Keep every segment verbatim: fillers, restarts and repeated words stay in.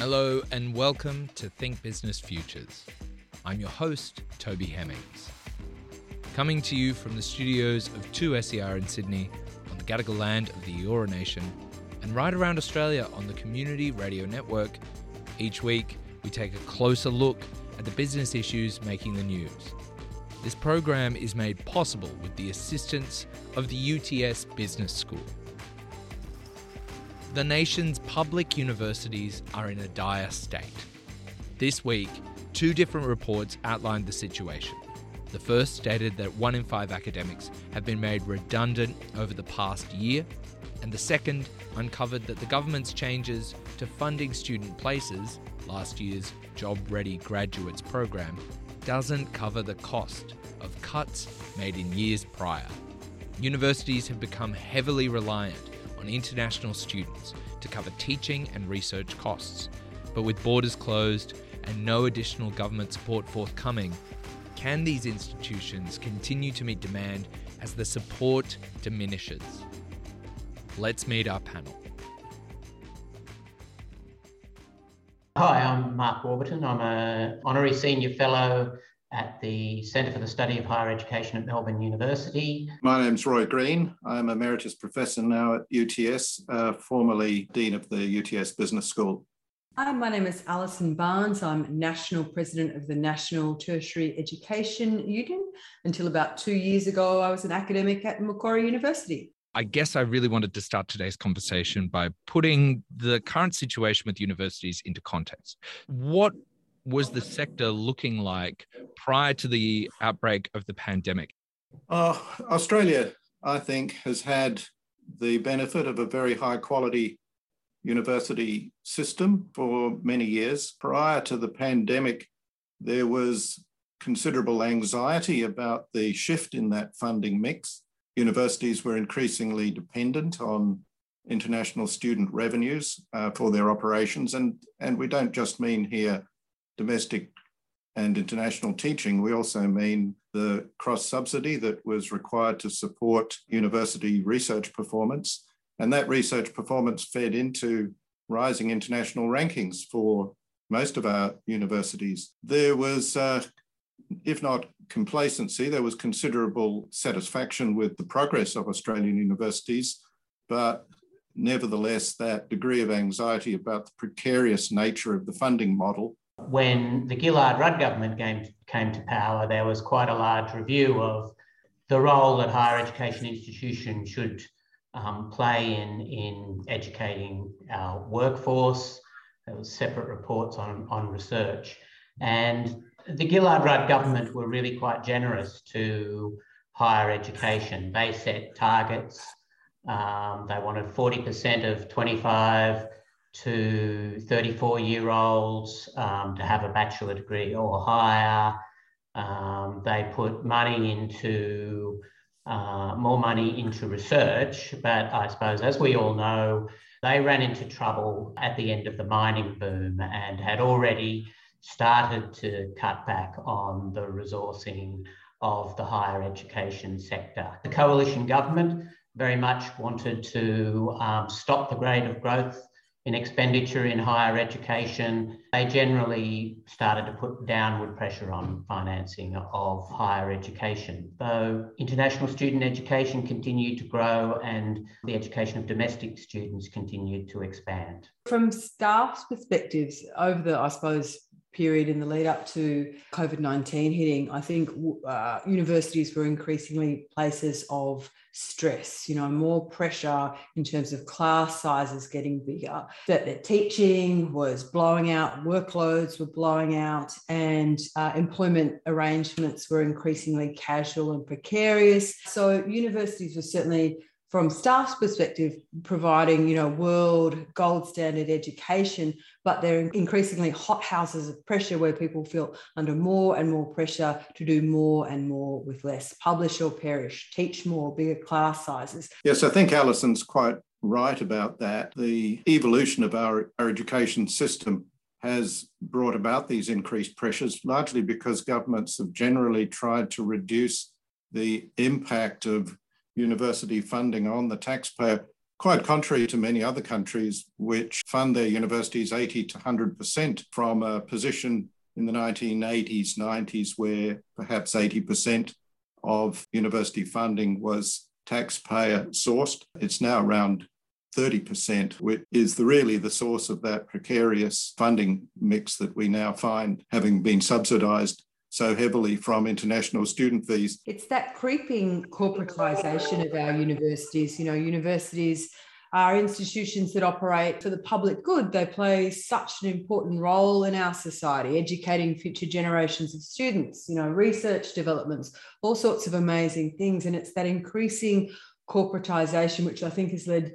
Hello and welcome to Think Business Futures. I'm your host, Toby Hemmings. Coming to you from the studios of two S E R in Sydney, on the Gadigal land of the Eora Nation, and right around Australia on the Community Radio Network, each week we take a closer look at the business issues making the news. This program is made possible with the assistance of the U T S Business School. The nation's public universities are in a dire state. This week, two different reports outlined the situation. The first stated that one in five academics have been made redundant over the past year, and the second uncovered that the government's changes to funding student places, last year's Job Ready Graduates program, doesn't cover the cost of cuts made in years prior. Universities have become heavily reliant on international students to cover teaching and research costs. But with borders closed and no additional government support forthcoming, can these institutions continue to meet demand as the support diminishes? Let's meet our panel. Hi, I'm Mark Warburton. I'm an Honorary Senior Fellow at the Centre for the Study of Higher Education at Melbourne University. My name's Roy Green. I'm Emeritus Professor now at U T S, uh, formerly Dean of the U T S Business School. Hi, my name is Alison Barnes. I'm National President of the National Tertiary Education Union. Until about two years ago, I was an academic at Macquarie University. I guess I really wanted to start today's conversation by putting the current situation with universities into context. What was the sector looking like prior to the outbreak of the pandemic? Uh, Australia, I think, has had the benefit of a very high quality university system for many years. Prior to the pandemic, there was considerable anxiety about the shift in that funding mix. Universities were increasingly dependent on international student revenues uh, for their operations. And, and we don't just mean here domestic and international teaching. We also mean the cross-subsidy that was required to support university research performance. And that research performance fed into rising international rankings for most of our universities. There was, uh, if not complacency, there was considerable satisfaction with the progress of Australian universities, but nevertheless, that degree of anxiety about the precarious nature of the funding model. When the Gillard-Rudd government came, came to power, there was quite a large review of the role that higher education institutions should um, play in, in educating our workforce. There was separate reports on, on research. And the Gillard-Rudd government were really quite generous to higher education. They set targets. Um, they wanted forty percent of twenty-five to thirty-four year olds um, to have a bachelor degree or higher. Um, they put money into, uh, more money into research, but I suppose, as we all know, they ran into trouble at the end of the mining boom and had already started to cut back on the resourcing of the higher education sector. The coalition government very much wanted to um, stop the rate of growth in expenditure in higher education. They generally started to put downward pressure on financing of higher education. Though international student education continued to grow and the education of domestic students continued to expand. From staff's perspectives, over the, I suppose, period in the lead up to COVID nineteen hitting, I think uh, universities were increasingly places of stress, you know, more pressure in terms of class sizes getting bigger, that their teaching was blowing out, workloads were blowing out, and uh, employment arrangements were increasingly casual and precarious. So universities were certainly, from staff's perspective, providing, you know, world gold standard education, but they're increasingly hot houses of pressure where people feel under more and more pressure to do more and more with less. Publish or perish, teach more, bigger class sizes. Yes, I think Alison's quite right about that. The evolution of our, our education system has brought about these increased pressures, largely because governments have generally tried to reduce the impact of university funding on the taxpayer quite contrary to many other countries which fund their universities eighty to one hundred percent from a position in the nineteen eighties, nineties, where perhaps eighty percent of university funding was taxpayer sourced. It's now around thirty percent, which is the, really the source of that precarious funding mix that we now find, having been subsidised so heavily from international student fees. It's that creeping corporatisation of our universities. You know, universities are institutions that operate for the public good. They play such an important role in our society, educating future generations of students, you know, research developments, all sorts of amazing things. And it's that increasing corporatisation, which I think has led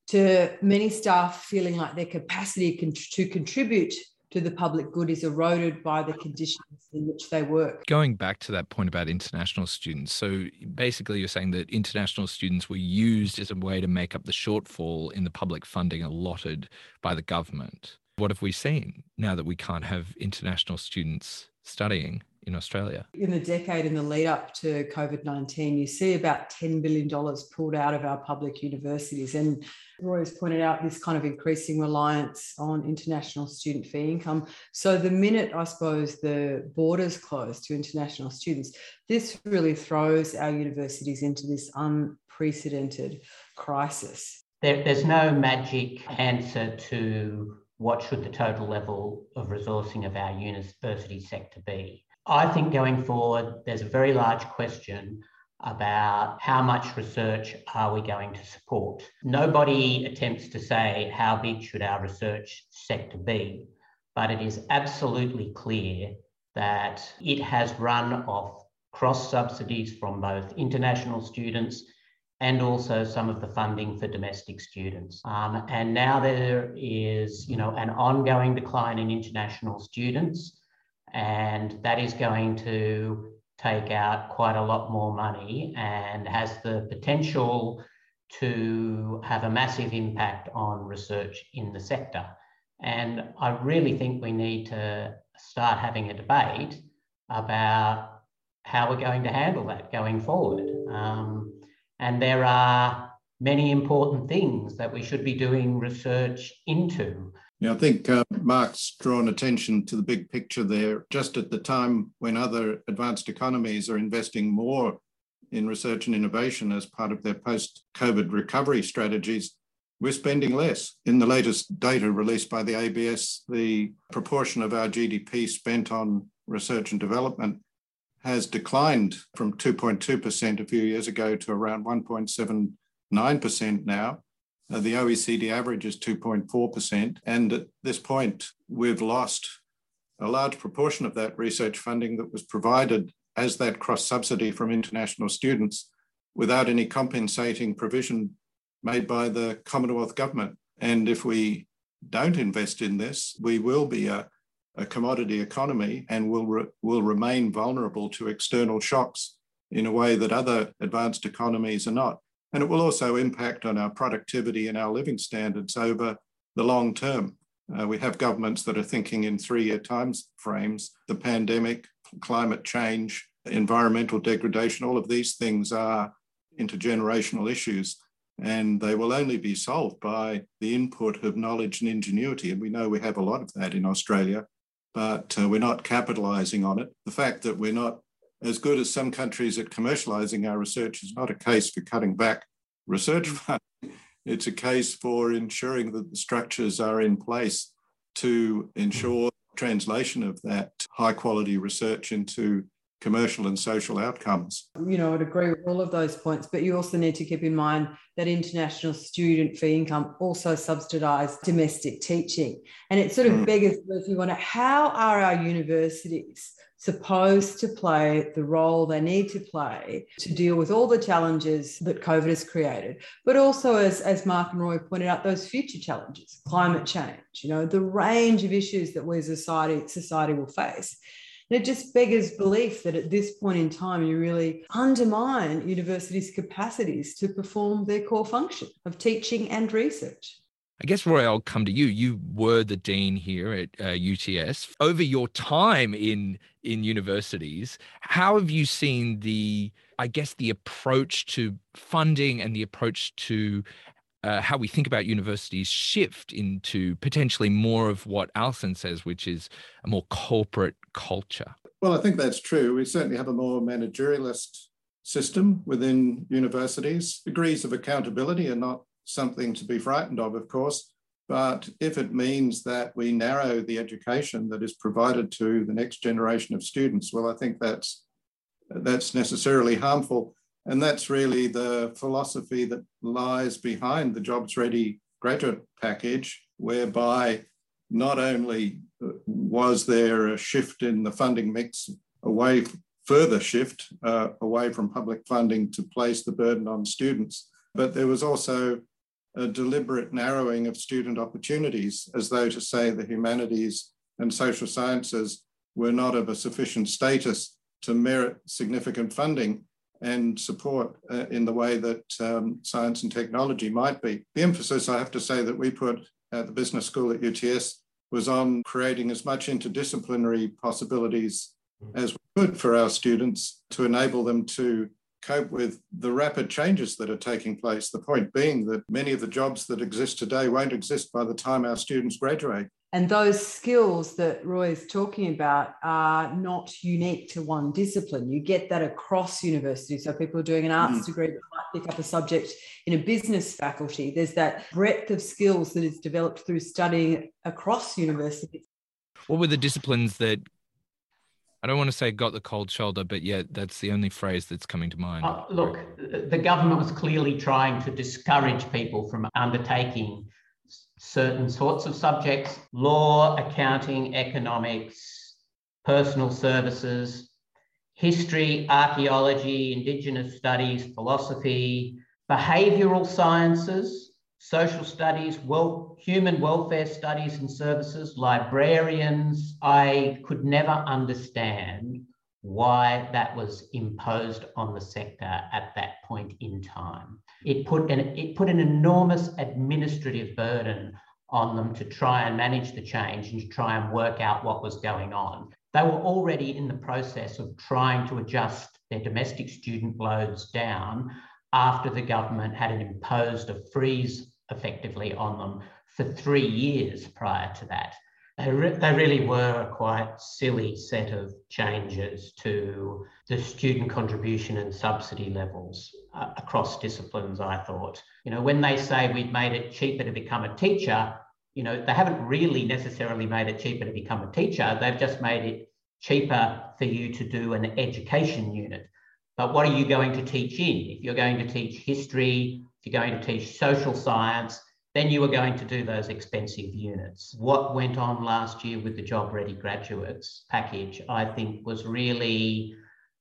to many staff feeling like their capacity to contribute to the public good is eroded by the conditions in which they work. Going back to that point about international students, so basically you're saying that international students were used as a way to make up the shortfall in the public funding allotted by the government. What have we seen now that we can't have international students studying in Australia? In the decade in the lead up to COVID nineteen, you see about ten billion dollars pulled out of our public universities. And Roy has pointed out this kind of increasing reliance on international student fee income. So the minute, I suppose, the borders close to international students, this really throws our universities into this unprecedented crisis. There, there's no magic answer to what should the total level of resourcing of our university sector be. I think going forward, there's a very large question about how much research are we going to support. Nobody attempts to say how big should our research sector be, but it is absolutely clear that it has run off cross subsidies from both international students and also some of the funding for domestic students. Um, and now there is, you know, an ongoing decline in international students, and that is going to take out quite a lot more money and has the potential to have a massive impact on research in the sector. And I really think we need to start having a debate about how we're going to handle that going forward. Um, and there are many important things that we should be doing research into. Yeah, I think uh, Mark's drawn attention to the big picture there. Just at the time when other advanced economies are investing more in research and innovation as part of their post-COVID recovery strategies, we're spending less. In the latest data released by the A B S, the proportion of our G D P spent on research and development has declined from two point two percent a few years ago to around one point seven nine percent now. Uh, the O E C D average is two point four percent. And at this point, we've lost a large proportion of that research funding that was provided as that cross-subsidy from international students without any compensating provision made by the Commonwealth Government. And if we don't invest in this, we will be a, a commodity economy and will, re, will remain vulnerable to external shocks in a way that other advanced economies are not. And it will also impact on our productivity and our living standards over the long term. Uh, we have governments that are thinking in three-year time frames. The pandemic, climate change, environmental degradation, all of these things are intergenerational issues, and they will only be solved by the input of knowledge and ingenuity. And we know we have a lot of that in Australia, but uh, we're not capitalising on it. The fact that we're not as good as some countries at commercialising our research is not a case for cutting back research funding. It's a case for ensuring that the structures are in place to ensure translation of that high quality research into commercial and social outcomes. You know, I'd agree with all of those points, but you also need to keep in mind that international student fee income also subsidise domestic teaching. And it sort of mm. beggars, if you want to, how are our universities supposed to play the role they need to play to deal with all the challenges that COVID has created, but also, as, as Mark and Roy pointed out, those future challenges, climate change, you know, the range of issues that we as a society, society will face. And it just beggars belief that at this point in time, you really undermine universities' capacities to perform their core function of teaching and research. I guess, Roy, I'll come to you. You were the dean here at uh, U T S. Over your time in in universities, how have you seen the, I guess, the approach to funding and the approach to uh, how we think about universities shift into potentially more of what Alison says, which is a more corporate culture? Well, I think that's true. We certainly have a more managerialist system within universities. Degrees of accountability are not something to be frightened of, of course, but if it means that we narrow the education that is provided to the next generation of students, well, I think that's that's necessarily harmful. And that's really the philosophy that lies behind the Jobs Ready graduate package, whereby not only was there a shift in the funding mix away, further shift uh, away from public funding to place the burden on students, but there was also a deliberate narrowing of student opportunities, as though to say the humanities and social sciences were not of a sufficient status to merit significant funding and support uh, in the way that um, science and technology might be. The emphasis, I have to say, that we put at the business school at U T S was on creating as much interdisciplinary possibilities as we could for our students to enable them to cope with the rapid changes that are taking place. The point being that many of the jobs that exist today won't exist by the time our students graduate. And those skills that Roy is talking about are not unique to one discipline. You get that across universities. So people are doing an arts mm. degree that might pick up a subject in a business faculty. There's that breadth of skills that is developed through studying across universities. What were the disciplines that, I don't want to say got the cold shoulder, but yet that's the only phrase that's coming to mind? Uh, look, the government was clearly trying to discourage people from undertaking certain sorts of subjects: law, accounting, economics, personal services, history, archaeology, Indigenous studies, philosophy, behavioural sciences, social studies, well, human welfare studies and services, librarians. I could never understand why that was imposed on the sector at that point in time. It put an, it put an enormous administrative burden on them to try and manage the change and to try and work out what was going on. They were already in the process of trying to adjust their domestic student loads down after the government had imposed a freeze effectively on them for three years prior to that. They, re- they really were a quite silly set of changes to the student contribution and subsidy levels uh, across disciplines, I thought. You know, when they say we've made it cheaper to become a teacher, you know, they haven't really necessarily made it cheaper to become a teacher. They've just made it cheaper for you to do an education unit. But what are you going to teach in? If you're going to teach history, if you're going to teach social science, then you were going to do those expensive units. What went on last year with the Job Ready Graduates package, I think, was really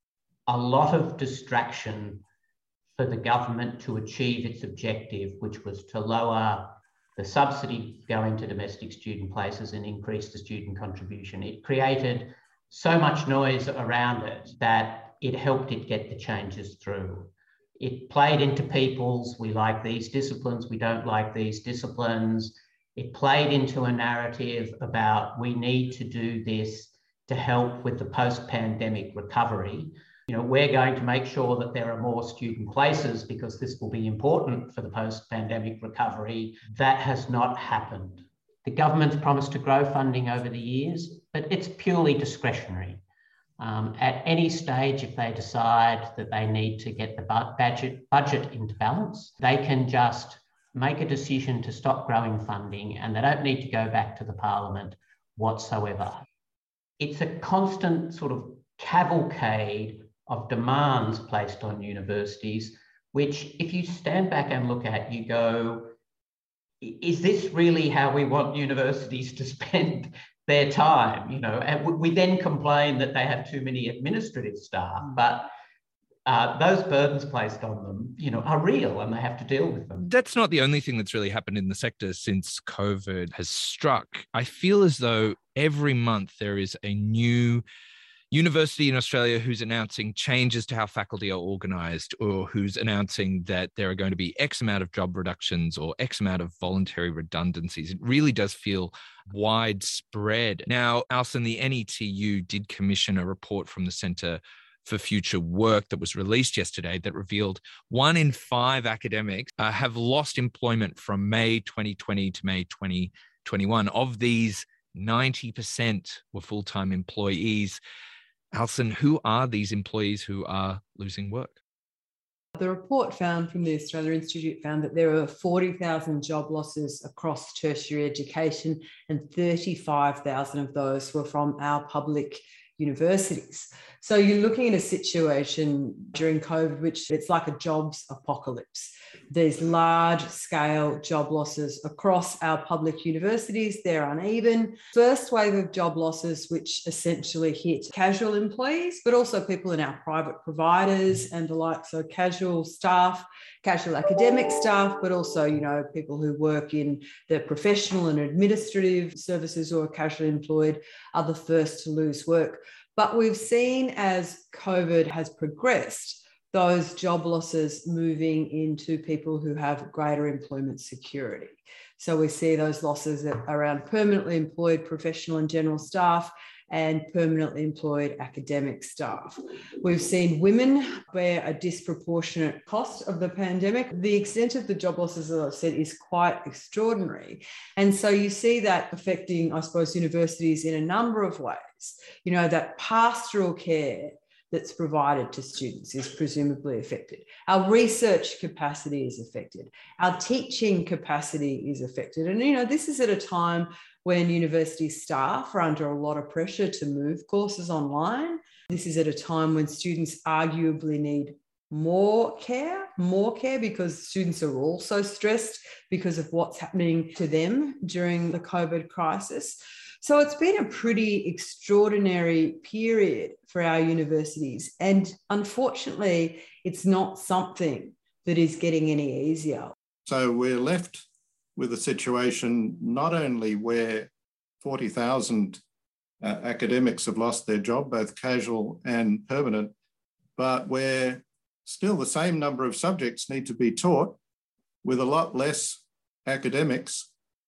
a lot of distraction for the government to achieve its objective, which was to lower the subsidy going to domestic student places and increase the student contribution. It created so much noise around it that it helped it get the changes through. It played into people's, we like these disciplines, we don't like these disciplines. It played into a narrative about we need to do this to help with the post-pandemic recovery. You know, we're going to make sure that there are more student places because this will be important for the post-pandemic recovery. That has not happened. The government's promised to grow funding over the years, but it's purely discretionary. Um, at any stage, if they decide that they need to get the budget, budget into balance, they can just make a decision to stop growing funding and they don't need to go back to the Parliament whatsoever. It's a constant sort of cavalcade of demands placed on universities, which if you stand back and look at, you go, is this really how we want universities to spend their time? You know, and we then complain that they have too many administrative staff, but uh, those burdens placed on them, you know, are real and they have to deal with them. That's not the only thing that's really happened in the sector since COVID has struck. I feel as though every month there is a new university in Australia who's announcing changes to how faculty are organised, or who's announcing that there are going to be X amount of job reductions or X amount of voluntary redundancies. It really does feel widespread. Now, Alison, the N E T U did commission a report from the Centre for Future work that was released yesterday that revealed one in five academics uh, have lost employment from May twenty twenty to May twenty twenty-one. Of these, ninety percent were full-time employees. Alison, who are these employees who are losing work? The report found from the Australia Institute found that there are forty thousand job losses across tertiary education, and thirty-five thousand of those were from our public universities. So you're looking at a situation during COVID, which it's like a jobs apocalypse. There's large scale job losses across our public universities. They're uneven. First wave of job losses, which essentially hit casual employees, but also people in our private providers and the like. So casual staff, casual academic staff, but also, you know, people who work in the professional and administrative services who are casually employed are the first to lose work. But we've seen as COVID has progressed, those job losses moving into people who have greater employment security. So we see those losses around permanently employed professional and general staff and permanently employed academic staff. We've seen women bear a disproportionate cost of the pandemic. The extent of the job losses, as I've said, is quite extraordinary. And so you see that affecting, I suppose, universities in a number of ways. You know, that pastoral care that's provided to students is presumably affected. Our research capacity is affected. Our teaching capacity is affected. And, you know, this is at a time when university staff are under a lot of pressure to move courses online. This is at a time when students arguably need more care, more care because students are also stressed because of what's happening to them during the COVID crisis. So it's been a pretty extraordinary period for our universities. And unfortunately, it's not something that is getting any easier. So we're left with a situation not only where forty thousand uh, academics have lost their job, both casual and permanent, but where still the same number of subjects need to be taught with a lot less academics.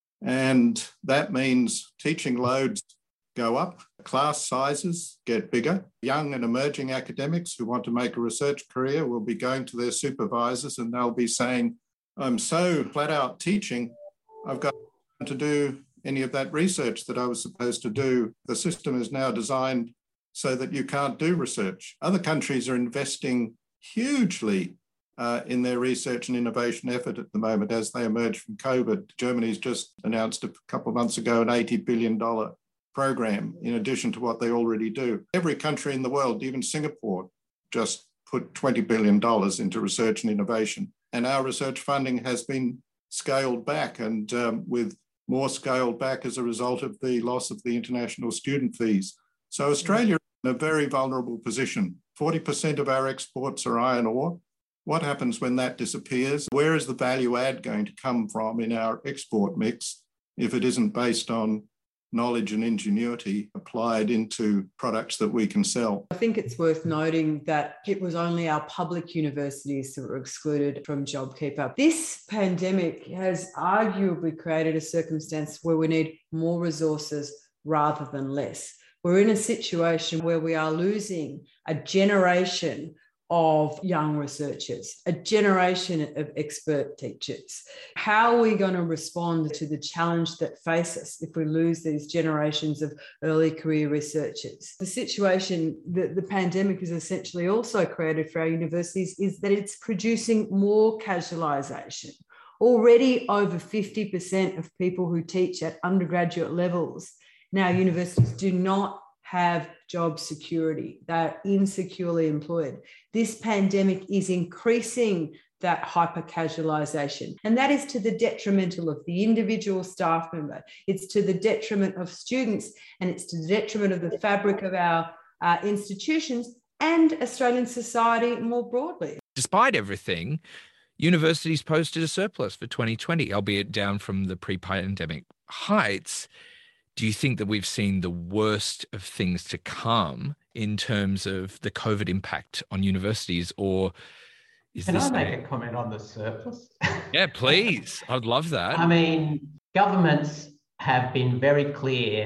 And that means teaching loads go up, class sizes get bigger. Young and emerging academics who want to make a research career will be going to their supervisors and they'll be saying, I'm so flat out teaching, I've got to do any of that research that I was supposed to do. The system is now designed so that you can't do research. Other countries are investing hugely Uh, in their research and innovation effort at the moment as they emerge from COVID. Germany's just announced a couple of months ago an eighty billion dollars program in addition to what they already do. Every country in the world, even Singapore, just put twenty billion dollars into research and innovation. And our research funding has been scaled back, and um, with more scaled back as a result of the loss of the international student fees. So Australia is in a very vulnerable position. forty percent of our exports are iron ore. What happens when that disappears? Where is the value add going to come from in our export mix if it isn't based on knowledge and ingenuity applied into products that we can sell? I think it's worth noting that it was only our public universities that were excluded from JobKeeper. This pandemic has arguably created a circumstance where we need more resources rather than less. We're in a situation where we are losing a generation of young researchers, a generation of expert teachers. How are we going to respond to the challenge that faces us if we lose these generations of early career researchers? The situation that the pandemic has essentially also created for our universities is that it's producing more casualisation. Already over fifty percent of people who teach at undergraduate levels in our universities do not have job security. They're insecurely employed. This pandemic is increasing that hyper-casualisation. And that is to the detrimental of the individual staff member. It's to the detriment of students, and it's to the detriment of the fabric of our uh, institutions and Australian society more broadly. Despite everything, universities posted a surplus for twenty twenty, albeit down from the pre-pandemic heights. Do you think that we've seen the worst of things to come in terms of the COVID impact on universities, or is Can this... Can I make a comment on the surplus? Yeah, please. I'd love that. I mean, governments have been very clear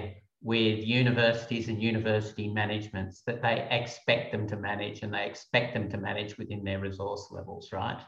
with universities and university managements that they expect them to manage, and they expect them to manage within their resource levels, right?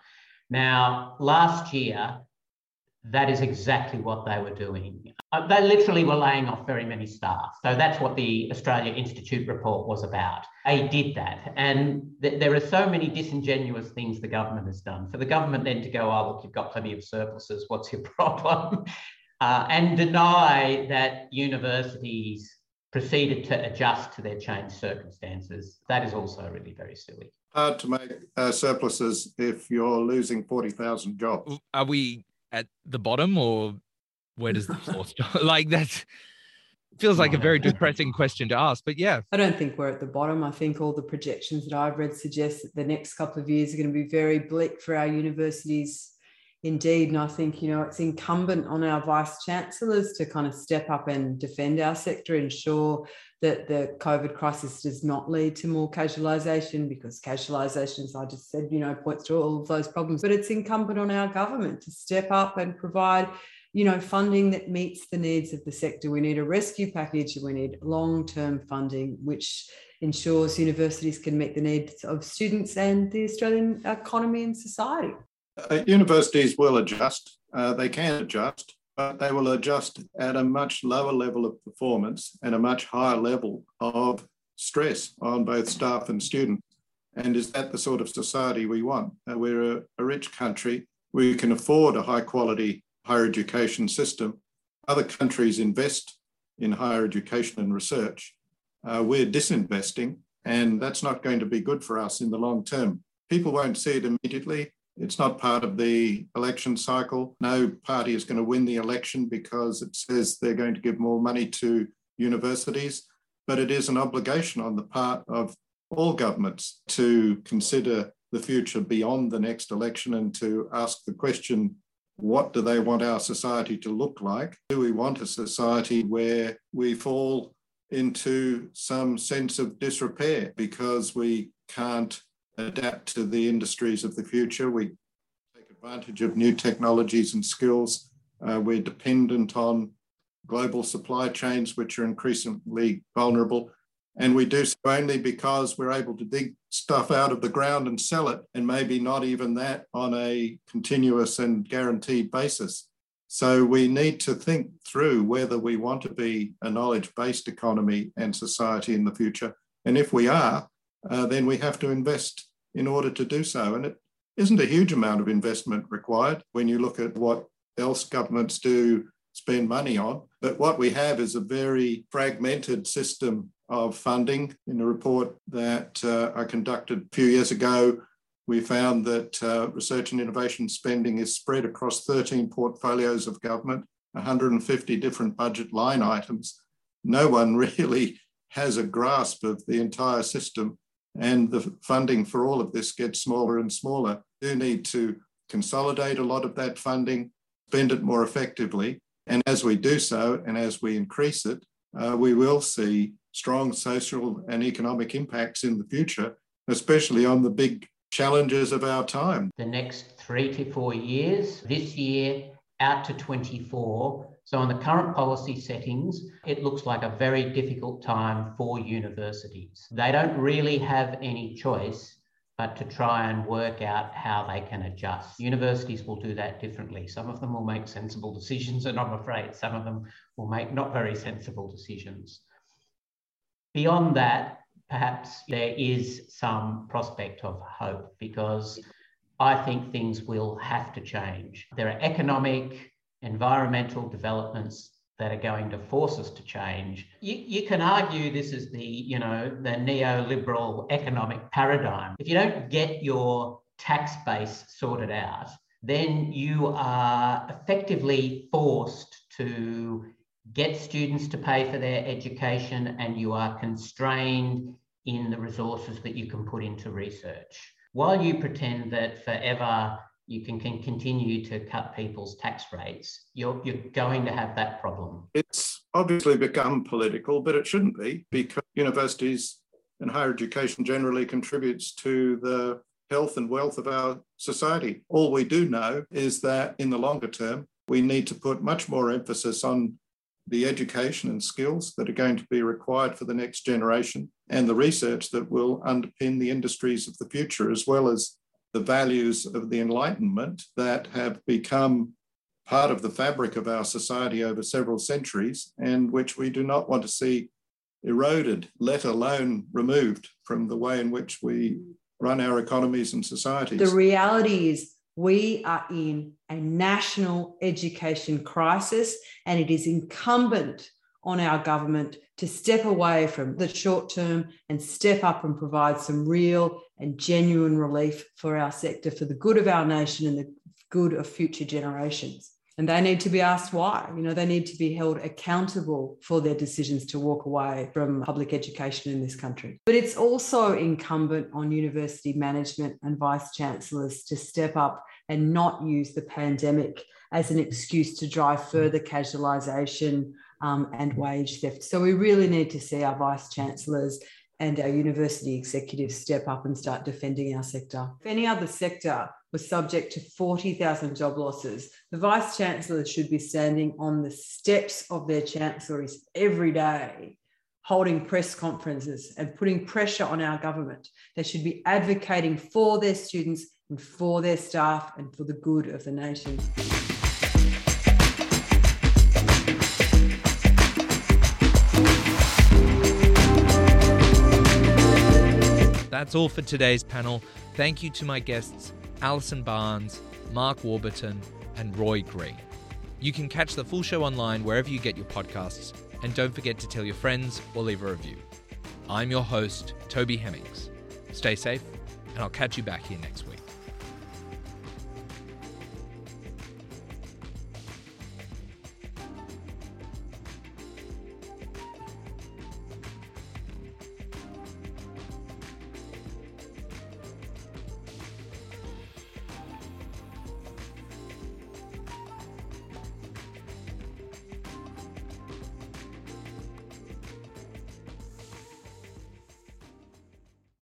Now, last year, that is exactly what they were doing. Uh, they literally were laying off very many staff. So that's what the Australia Institute report was about. They did that. And th- there are so many disingenuous things the government has done. For the government then to go, oh, look, you've got plenty of surpluses, what's your problem? Uh, and deny that universities proceeded to adjust to their changed circumstances. That is also really very silly. Hard to make uh, surpluses if you're losing forty thousand jobs. Are we at the bottom, or where does the floor start? Like, that feels like a very depressing question to ask, but yeah. I don't think we're at the bottom. I think all the projections that I've read suggest that the next couple of years are going to be very bleak for our universities indeed. And I think, you know, it's incumbent on our vice chancellors to kind of step up and defend our sector, ensure that the COVID crisis does not lead to more casualisation, because casualisation, as I just said, you know, points to all of those problems. But it's incumbent on our government to step up and provide, you know, funding that meets the needs of the sector. We need a rescue package, and we need long-term funding, which ensures universities can meet the needs of students and the Australian economy and society. Uh, universities will adjust. Uh, they can adjust, but they will adjust at a much lower level of performance and a much higher level of stress on both staff and students. And is that the sort of society we want? Uh, we're a, a rich country. We can afford a high-quality higher education system. Other countries invest in higher education and research. Uh, we're disinvesting, and that's not going to be good for us in the long term. People won't see it immediately. It's not part of the election cycle. No party is going to win the election because it says they're going to give more money to universities, but it is an obligation on the part of all governments to consider the future beyond the next election and to ask the question, what do they want our society to look like? Do we want a society where we fall into some sense of disrepair because we can't adapt to the industries of the future? We take advantage of new technologies and skills. Uh, we're dependent on global supply chains, which are increasingly vulnerable. And we do so only because we're able to dig stuff out of the ground and sell it, and maybe not even that on a continuous and guaranteed basis. So we need to think through whether we want to be a knowledge-based economy and society in the future. And if we are, uh, then we have to invest in order to do so. And it isn't a huge amount of investment required when you look at what else governments do spend money on. But what we have is a very fragmented system of funding. In a report that uh, I conducted a few years ago, we found that uh, research and innovation spending is spread across thirteen portfolios of government, one hundred fifty different budget line items. No one really has a grasp of the entire system, and the funding for all of this gets smaller and smaller. We do need to consolidate a lot of that funding, spend it more effectively, and as we do so, and as we increase it, uh, we will see strong social and economic impacts in the future, especially on the big challenges of our time. The next three to four years, this year out to twenty-four. So on the current policy settings, it looks like a very difficult time for universities. They don't really have any choice but to try and work out how they can adjust. Universities will do that differently. Some of them will make sensible decisions, and I'm afraid some of them will make not very sensible decisions. Beyond that, perhaps there is some prospect of hope, because I think things will have to change. There are economic, environmental developments that are going to force us to change. You, you can argue this is the, you know, the neoliberal economic paradigm. If you don't get your tax base sorted out, then you are effectively forced to get students to pay for their education, and you are constrained in the resources that you can put into research. While you pretend that forever you can, can continue to cut people's tax rates, you're, you're going to have that problem. It's obviously become political, but it shouldn't be, because universities and higher education generally contributes to the health and wealth of our society. All we do know is that in the longer term, we need to put much more emphasis on the education and skills that are going to be required for the next generation, and the research that will underpin the industries of the future, as well as the values of the Enlightenment that have become part of the fabric of our society over several centuries, and which we do not want to see eroded, let alone removed from the way in which we run our economies and societies. The reality is we are in a national education crisis, and it is incumbent on our government to step away from the short term and step up and provide some real and genuine relief for our sector, for the good of our nation and the good of future generations. And they need to be asked why. You know, they need to be held accountable for their decisions to walk away from public education in this country. But it's also incumbent on university management and vice-chancellors to step up and not use the pandemic as an excuse to drive further casualisation um, and wage theft. So we really need to see our vice-chancellors and our university executives step up and start defending our sector. If any other sector was subject to forty thousand job losses, the vice-chancellors should be standing on the steps of their chancelleries every day, holding press conferences and putting pressure on our government. They should be advocating for their students and for their staff and for the good of the nation. That's all for today's panel. Thank you to my guests, Alison Barnes, Mark Warburton, and Roy Green. You can catch the full show online wherever you get your podcasts, and don't forget to tell your friends or leave a review. I'm your host, Toby Hemmings. Stay safe, and I'll catch you back here next week.